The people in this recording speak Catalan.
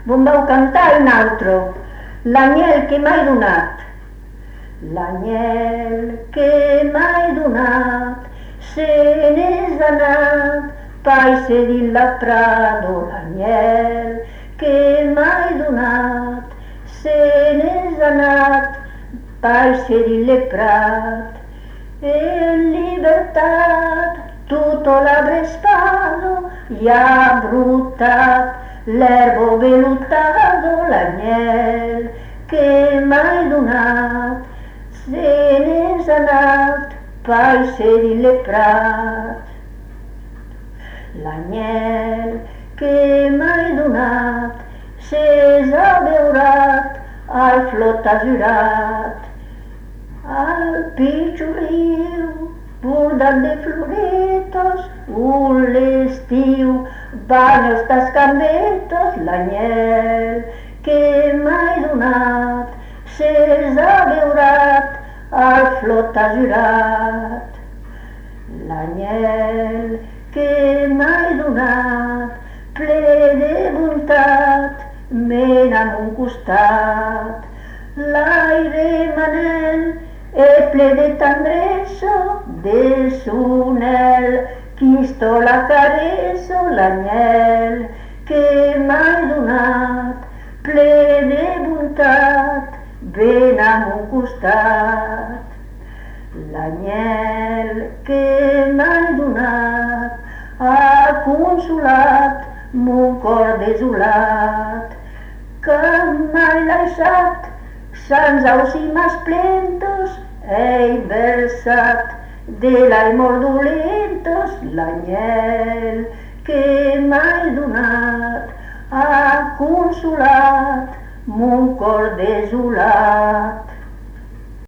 Bon vau cantar un altre, l'anyel que m'hai donat. L'anyel que m'hai donat se n'és anat, paise dins la prado. L'anyel que m'hai donat se n'és anat, paise dins le prat. En libertat tutto l'arbre spado i ha brutat l'erbo velluttato. L'anyel que m'hai donat se n'és anat, paise dins le prat. L'anyel que m'hai donat s'és abeurat al flot azurat, al pitjorriu bordat de floretes, un l'estiu bany els tascambetes. L'anyel que m'hai donat s'és abeurat al flot azurat. L'anyel que m'hai donat ple de bontat mena a mon costat. L'aire manel és ple de tendresa, de sonel quisto la careso. L'anyel que m'hai donat ple de bontat ven a mon costat. L'anyel que m'hai donat ha consolat mon cor desolat, que m'hai deixat sans aus i mas plentos, hei versat de l'aimor dolentos. L'anyel que m'hai donat ha consolat mon cor desolat.